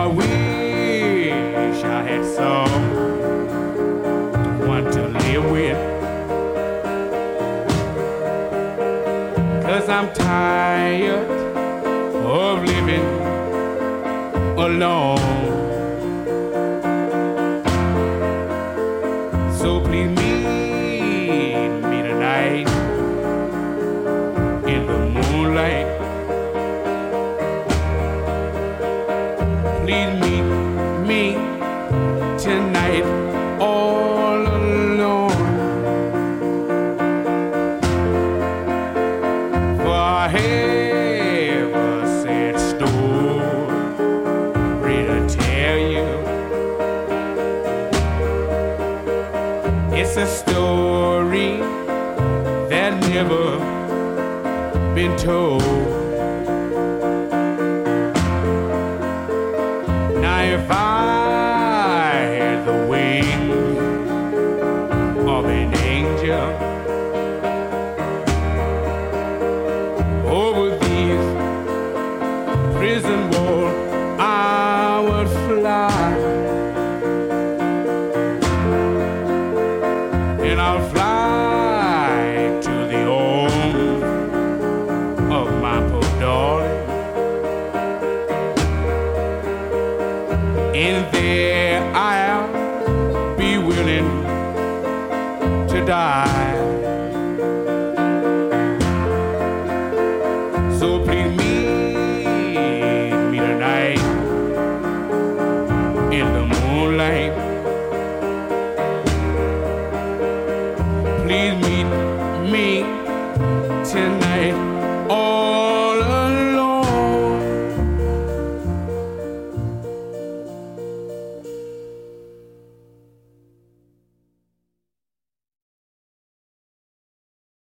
I wish I had someone to live with, 'cause I'm tired of living alone. So please meet me tonight in the moonlight. Please meet me tonight all alone. For I have a sad story to tell you. It's a story that never been told. Now if I had the wings of an angel, over these prison walls I would fly. And I'll fly to the arms of my poor darling, and there I'll be willing to die. So please meet me tonight in the moonlight. Please meet me